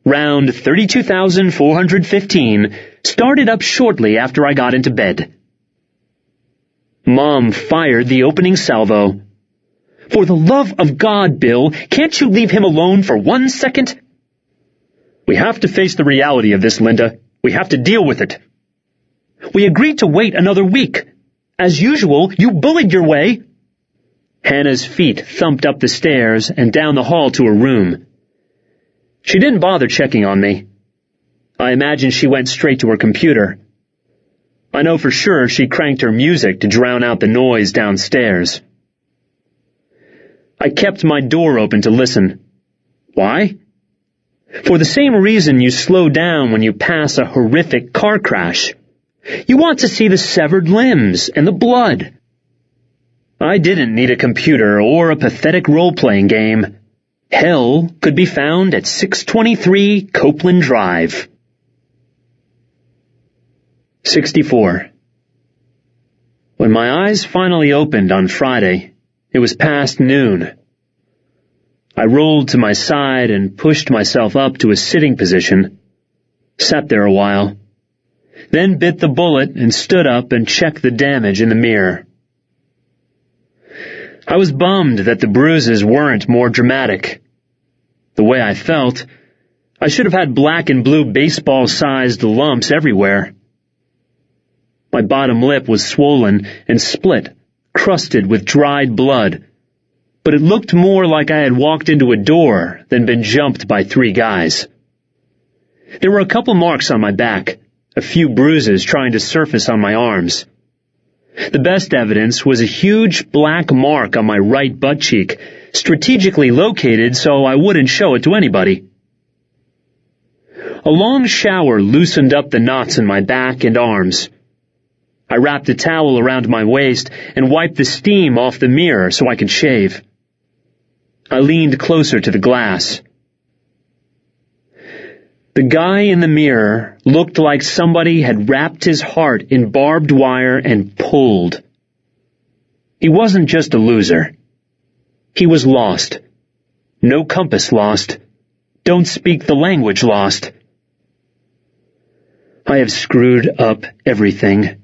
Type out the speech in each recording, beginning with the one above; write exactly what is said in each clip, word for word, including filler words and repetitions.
round thirty-two thousand four hundred fifteen, started up shortly after I got into bed. Mom fired the opening salvo. "For the love of God, Bill, can't you leave him alone for one second?" "We have to face the reality of this, Linda. We have to deal with it." "We agreed to wait another week. As usual, you bullied your way." Hannah's feet thumped up the stairs and down the hall to her room. She didn't bother checking on me. I imagine she went straight to her computer. I know for sure she cranked her music to drown out the noise downstairs. I kept my door open to listen. Why? For the same reason you slow down when you pass a horrific car crash. You want to see the severed limbs and the blood. I didn't need a computer or a pathetic role-playing game. Hell could be found at six twenty-three Copeland Drive. sixty-four. When my eyes finally opened on Friday, it was past noon. I rolled to my side and pushed myself up to a sitting position, sat there a while, then bit the bullet and stood up and checked the damage in the mirror. I was bummed that the bruises weren't more dramatic. The way I felt, I should have had black and blue baseball-sized lumps everywhere. My bottom lip was swollen and split, crusted with dried blood, but it looked more like I had walked into a door than been jumped by three guys. There were a couple marks on my back, a few bruises trying to surface on my arms. The best evidence was a huge black mark on my right butt cheek, strategically located so I wouldn't show it to anybody. A long shower loosened up the knots in my back and arms. I wrapped a towel around my waist and wiped the steam off the mirror so I could shave. I leaned closer to the glass. The guy in the mirror looked like somebody had wrapped his heart in barbed wire and pulled. He wasn't just a loser. He was lost. No compass lost. Don't speak the language lost. I have screwed up everything.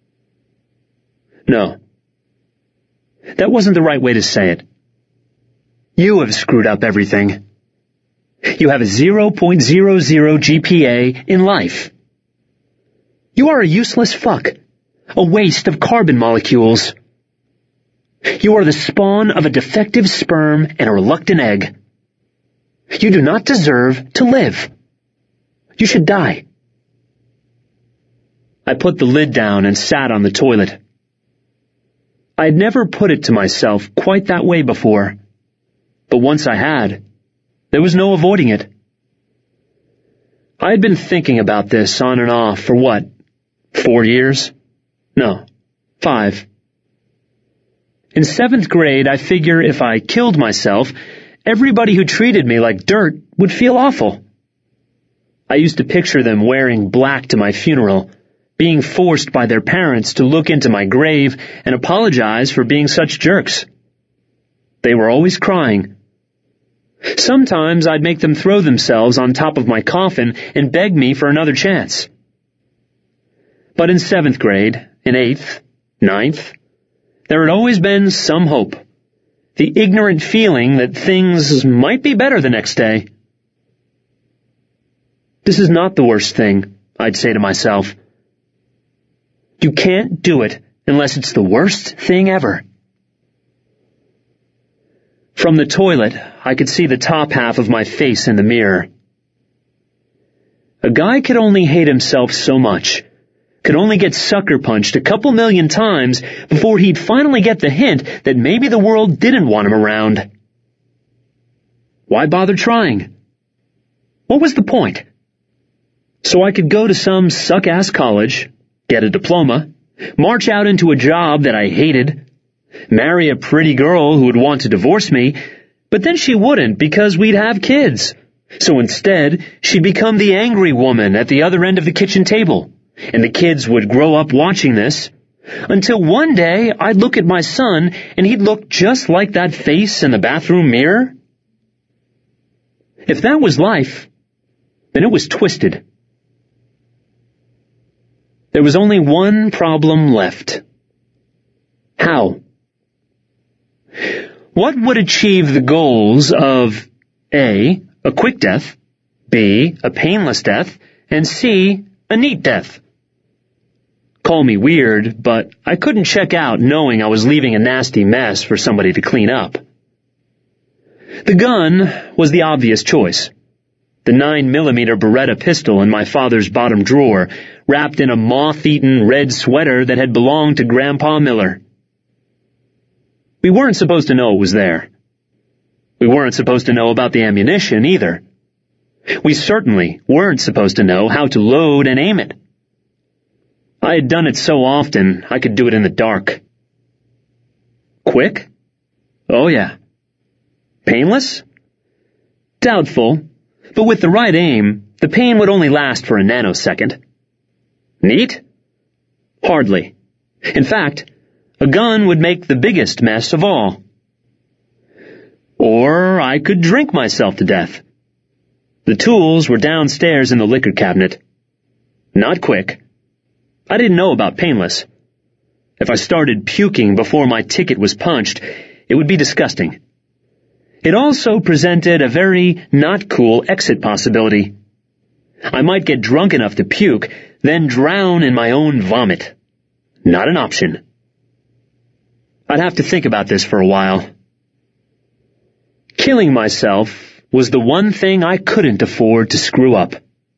No. That wasn't the right way to say it. You have screwed up everything. You have a zero point zero zero G P A in life. You are a useless fuck, a waste of carbon molecules. You are the spawn of a defective sperm and a reluctant egg. You do not deserve to live. You should die. I put the lid down and sat on the toilet. I had never put it to myself quite that way before, but once I had, there was no avoiding it. I had been thinking about this on and off for what, four years? No, five. In seventh grade, I figure if I killed myself, everybody who treated me like dirt would feel awful. I used to picture them wearing black to my funeral, being forced by their parents to look into my grave and apologize for being such jerks. They were always crying. Sometimes I'd make them throw themselves on top of my coffin and beg me for another chance. But in seventh grade, in eighth, ninth, there had always been some hope. The ignorant feeling that things might be better the next day. This is not the worst thing, I'd say to myself. You can't do it unless it's the worst thing ever. From the toilet, I could see the top half of my face in the mirror. A guy could only hate himself so much, could only get sucker punched a couple million times before he'd finally get the hint that maybe the world didn't want him around. Why bother trying? What was the point? So I could go to some suck-ass college, get a diploma, march out into a job that I hated, marry a pretty girl who would want to divorce me, but then she wouldn't because we'd have kids. So instead, she'd become the angry woman at the other end of the kitchen table, and the kids would grow up watching this, until one day I'd look at my son and he'd look just like that face in the bathroom mirror. If that was life, Then it was twisted. There was only one problem left. How? What would achieve the goals of A, a quick death, B, a painless death, and C, a neat death? Call me weird, but I couldn't check out knowing I was leaving a nasty mess for somebody to clean up. The gun was the obvious choice. The nine millimeter Beretta pistol in my father's bottom drawer, wrapped in a moth-eaten red sweater that had belonged to Grandpa Miller. We weren't supposed to know it was there. We weren't supposed to know about the ammunition either. We certainly weren't supposed to know how to load and aim it. I had done it so often I could do it in the dark. Quick? Oh yeah. Painless? Doubtful, but with the right aim, the pain would only last for a nanosecond. Neat? Hardly. In fact, a gun would make the biggest mess of all. Or I could drink myself to death. The tools were downstairs in the liquor cabinet. Not quick. I didn't know about painless. If I started puking before my ticket was punched, it would be disgusting. It also presented a very not cool exit possibility. I might get drunk enough to puke, then drown in my own vomit. Not an option. I'd have to think about this for a while. Killing myself was the one thing I couldn't afford to screw up.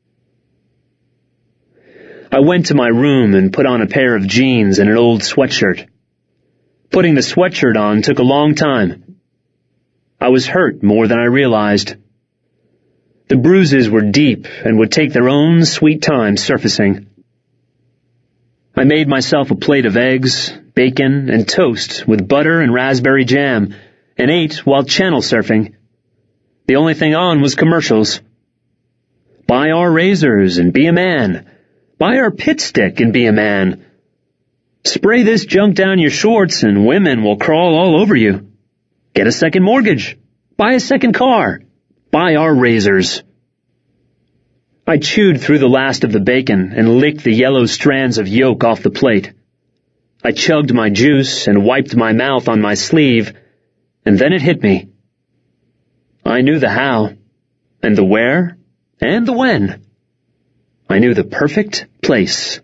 I went to my room and put on a pair of jeans and an old sweatshirt. Putting the sweatshirt on took a long time. I was hurt more than I realized. The bruises were deep and would take their own sweet time surfacing. I made myself a plate of eggs, bacon, and toast with butter and raspberry jam, and ate while channel surfing. The only thing on was commercials. Buy our razors and be a man. Buy our pit stick and be a man. Spray this junk down your shorts and women will crawl all over you. Get a second mortgage. Buy a second car. Buy our razors. I chewed through the last of the bacon and licked the yellow strands of yolk off the plate. I chugged my juice and wiped my mouth on my sleeve, and then it hit me. I knew the how, and the where, and the when. I knew the perfect place.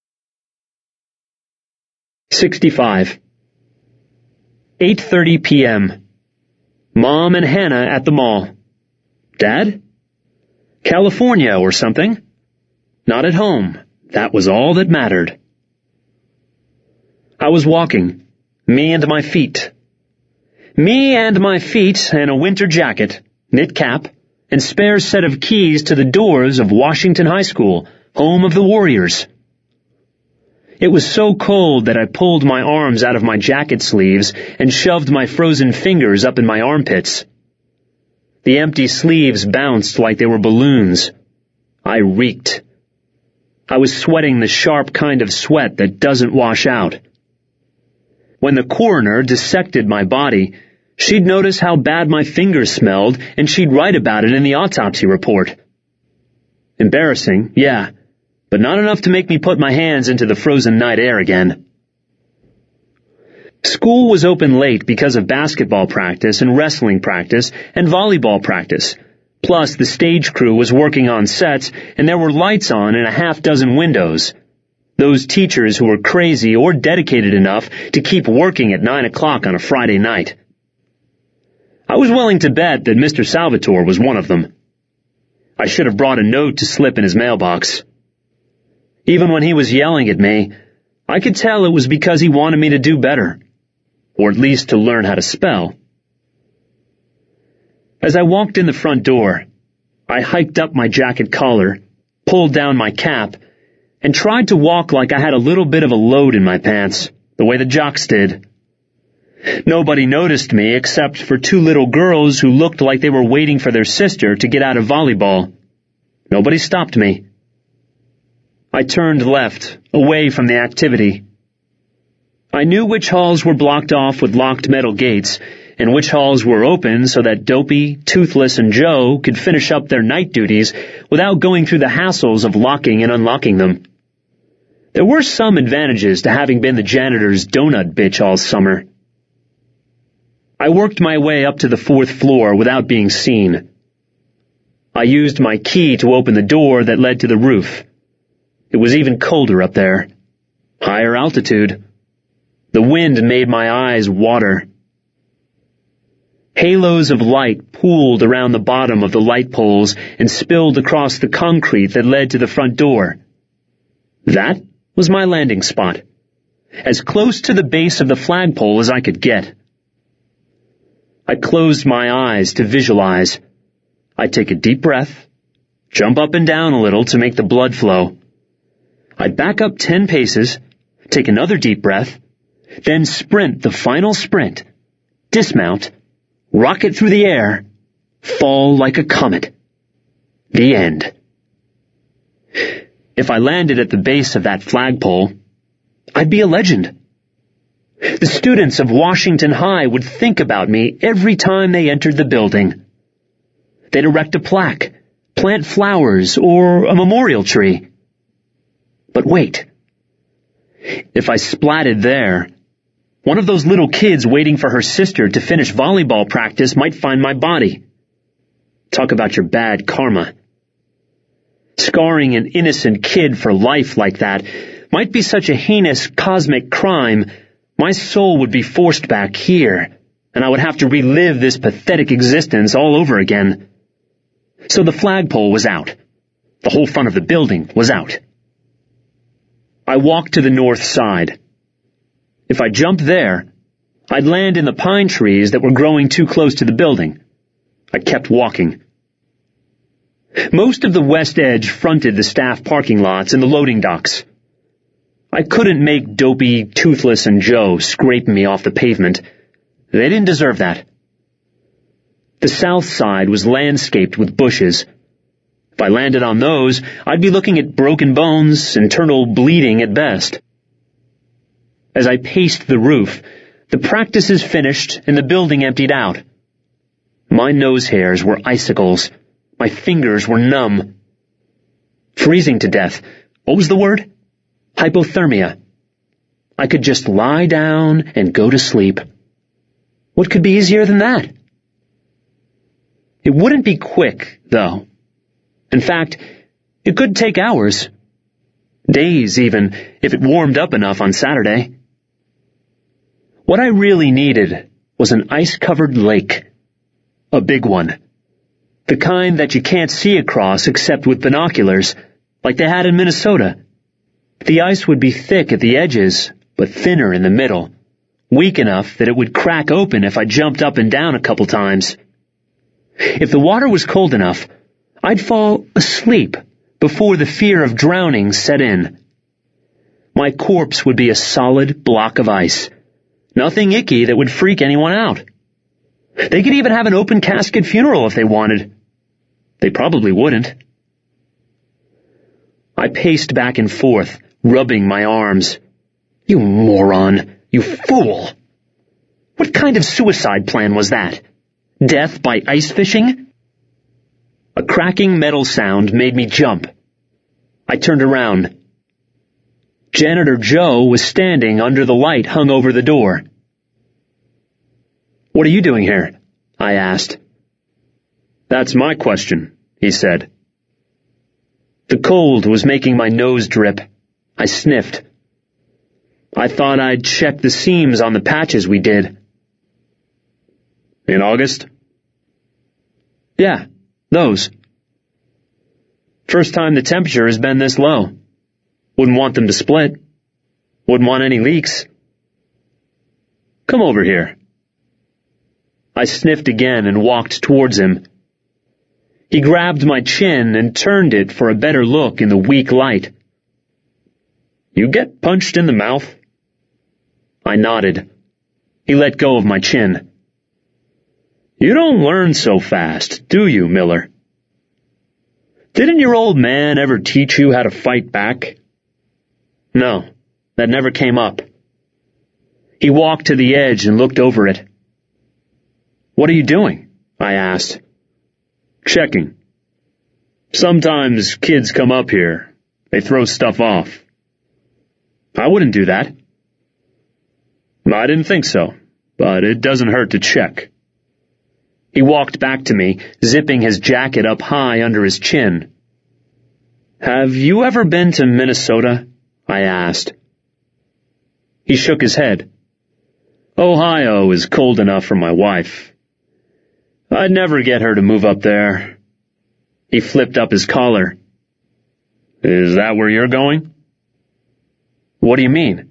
sixty-five. eight thirty p.m. Mom and Hannah at the mall. Dad? California or something. Not at home. That was all that mattered. I was walking. Me and my feet. Me and my feet and a winter jacket, knit cap, and spare set of keys to the doors of Washington High School, home of the Warriors. It was so cold that I pulled my arms out of my jacket sleeves and shoved my frozen fingers up in my armpits. The empty sleeves bounced like they were balloons. I reeked. I was sweating the sharp kind of sweat that doesn't wash out. When the coroner dissected my body, she'd notice how bad my fingers smelled, and she'd write about it in the autopsy report. Embarrassing, yeah, but not enough to make me put my hands into the frozen night air again. School was open late because of basketball practice and wrestling practice and volleyball practice. Plus, the stage crew was working on sets, and there were lights on in a half dozen windows. Those teachers who were crazy or dedicated enough to keep working at nine o'clock on a Friday night. I was willing to bet that Mister Salvatore was one of them. I should have brought a note to slip in his mailbox. Even when he was yelling at me, I could tell it was because he wanted me to do better, or at least to learn how to spell. As I walked in the front door, I hiked up my jacket collar, pulled down my cap, and tried to walk like I had a little bit of a load in my pants, the way the jocks did. Nobody noticed me except for two little girls who looked like they were waiting for their sister to get out of volleyball. Nobody stopped me. I turned left, away from the activity. I knew which halls were blocked off with locked metal gates, and which halls were open so that Dopey, Toothless, and Joe could finish up their night duties without going through the hassles of locking and unlocking them. There were some advantages to having been the janitor's donut bitch all summer. I worked my way up to the fourth floor without being seen. I used my key to open the door that led to the roof. It was even colder up there. Higher altitude. The wind made my eyes water. Halos of light pooled around the bottom of the light poles and spilled across the concrete that led to the front door. That was my landing spot, as close to the base of the flagpole as I could get. I closed my eyes to visualize. I'd take a deep breath, jump up and down a little to make the blood flow. I'd back up ten paces, take another deep breath, then sprint the final sprint, dismount, rocket through the air, fall like a comet. The end. If I landed at the base of that flagpole, I'd be a legend. The students of Washington High would think about me every time they entered the building. They'd erect a plaque, plant flowers, or a memorial tree. But wait. If I splatted there, one of those little kids waiting for her sister to finish volleyball practice might find my body. Talk about your bad karma. Scarring an innocent kid for life like that might be such a heinous cosmic crime, my soul would be forced back here, and I would have to relive this pathetic existence all over again. So the flagpole was out. The whole front of the building was out. I walked to the north side. If I jumped there, I'd land in the pine trees that were growing too close to the building. I kept walking. Most of the west edge fronted the staff parking lots and the loading docks. I couldn't make Dopey, Toothless, and Joe scrape me off the pavement. They didn't deserve that. The south side was landscaped with bushes. If I landed on those, I'd be looking at broken bones, internal bleeding at best. As I paced the roof, the practices finished and the building emptied out. My nose hairs were icicles. My fingers were numb. Freezing to death. What was the word? Hypothermia. I could just lie down and go to sleep. What could be easier than that? It wouldn't be quick, though. In fact, it could take hours. Days, even, if it warmed up enough on Saturday. What I really needed was an ice-covered lake. A big one. The kind that you can't see across except with binoculars, like they had in Minnesota. The ice would be thick at the edges, but thinner in the middle, weak enough that it would crack open if I jumped up and down a couple times. If the water was cold enough, I'd fall asleep before the fear of drowning set in. My corpse would be a solid block of ice, nothing icky that would freak anyone out. They could even have an open casket funeral if they wanted. They probably wouldn't. I paced back and forth, rubbing my arms. You moron! You fool! What kind of suicide plan was that? Death by ice fishing? A cracking metal sound made me jump. I turned around. Janitor Joe was standing under the light hung over the door. "What are you doing here?" I asked. "That's my question," he said. The cold was making my nose drip. I sniffed. I thought I'd check the seams on the patches we did. "In August?" "Yeah, those. First time the temperature has been this low. Wouldn't want them to split. Wouldn't want any leaks." "Come over here." I sniffed again and walked towards him. He grabbed my chin and turned it for a better look in the weak light. "You get punched in the mouth?" I nodded. He let go of my chin. "You don't learn so fast, do you, Miller? Didn't your old man ever teach you how to fight back?" "No, that never came up." He walked to the edge and looked over it. What are you doing? I asked. Checking. Sometimes kids come up here. They throw stuff off. I wouldn't do that. I didn't think so, but it doesn't hurt to check. He walked back to me, zipping his jacket up high under his chin. Have you ever been to Minnesota? I asked. He shook his head. Ohio is cold enough for my wife. I'd never get her to move up there. He flipped up his collar. Is that where you're going? What do you mean?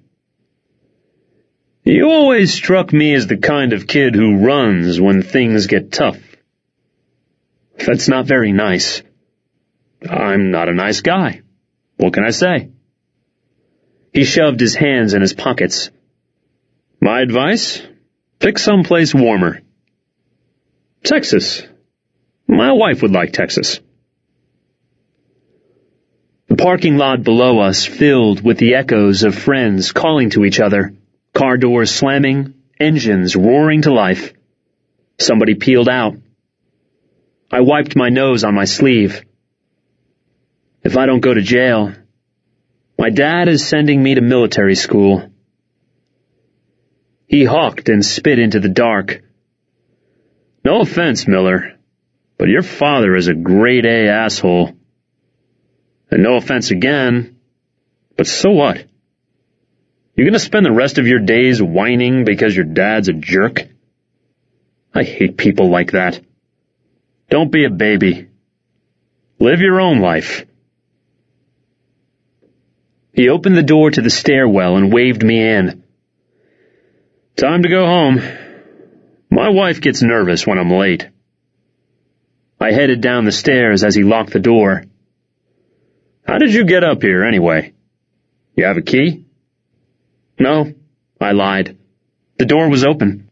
You always struck me as the kind of kid who runs when things get tough. That's not very nice. I'm not a nice guy. What can I say? He shoved his hands in his pockets. My advice? Pick someplace warmer. Texas. My wife would like Texas. The parking lot below us filled with the echoes of friends calling to each other, car doors slamming, engines roaring to life. Somebody peeled out. I wiped my nose on my sleeve. If I don't go to jail, my dad is sending me to military school. He hawked and spit into the dark. No offense, Miller, but your father is a grade A asshole. And no offense again, but so what? You gonna spend the rest of your days whining because your dad's a jerk? I hate people like that. Don't be a baby. Live your own life. He opened the door to the stairwell and waved me in. Time to go home. My wife gets nervous when I'm late. I headed down the stairs as he locked the door. How did you get up here, anyway? You have a key? No, I lied. The door was open.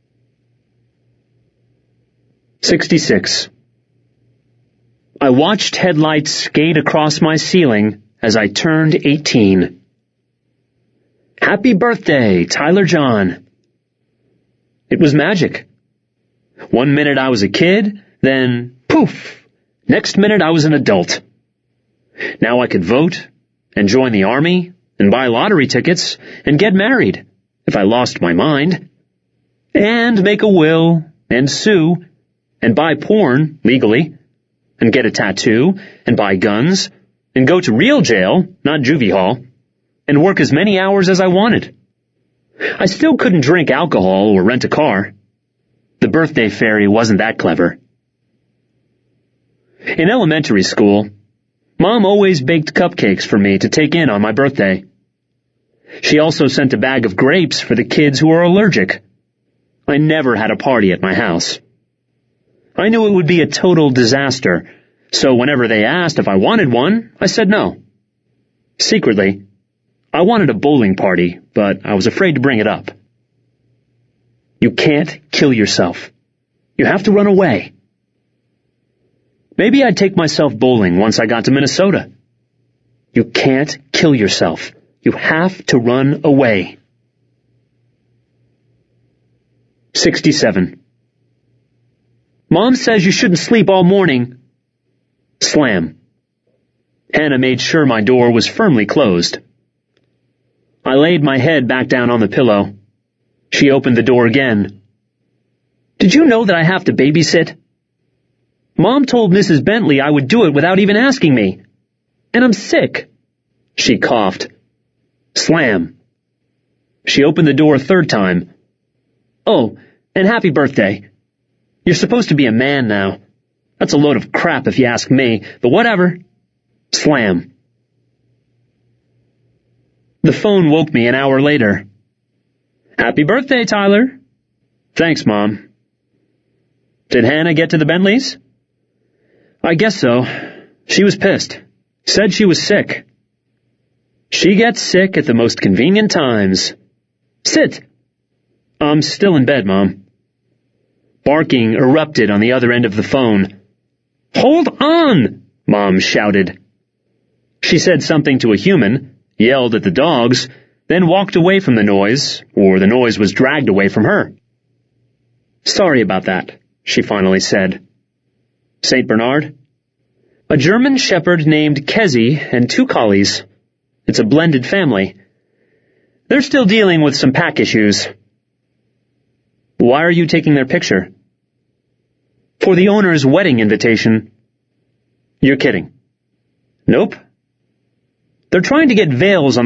sixty-six. I watched headlights skate across my ceiling as I turned eighteen. Happy birthday, Tyler John. It was magic. One minute I was a kid, then poof, next minute I was an adult. Now I could vote, and join the army, and buy lottery tickets, and get married, if I lost my mind, and make a will, and sue, and buy porn, legally, and get a tattoo, and buy guns, and go to real jail, not juvie hall, and work as many hours as I wanted. I still couldn't drink alcohol or rent a car. The birthday fairy wasn't that clever. In elementary school, Mom always baked cupcakes for me to take in on my birthday. She also sent a bag of grapes for the kids who are allergic. I never had a party at my house. I knew it would be a total disaster, so whenever they asked if I wanted one, I said no. Secretly, I wanted a bowling party, but I was afraid to bring it up. You can't kill yourself. You have to run away. Maybe I'd take myself bowling once I got to Minnesota. You can't kill yourself. You have to run away. sixty-seven. Mom says you shouldn't sleep all morning. Slam. Hannah made sure my door was firmly closed. I laid my head back down on the pillow. She opened the door again. Did you know that I have to babysit? Mom told Missus Bentley I would do it without even asking me. And I'm sick. She coughed. Slam. She opened the door a third time. Oh, and happy birthday. You're supposed to be a man now. That's a load of crap if you ask me, but whatever. Slam. The phone woke me an hour later. Happy birthday, Tyler. Thanks, Mom. Did Hannah get to the Bentleys? I guess so. She was pissed. Said she was sick. She gets sick at the most convenient times. Sit. I'm still in bed, Mom. Barking erupted on the other end of the phone. Hold on, Mom shouted. She said something to a human, yelled at the dogs, then walked away from the noise, or the noise was dragged away from her. Sorry about that, she finally said. Saint Bernard? A German shepherd named Kezzy and two collies. It's a blended family. They're still dealing with some pack issues. Why are you taking their picture? For the owner's wedding invitation. You're kidding. Nope. They're trying to get veils on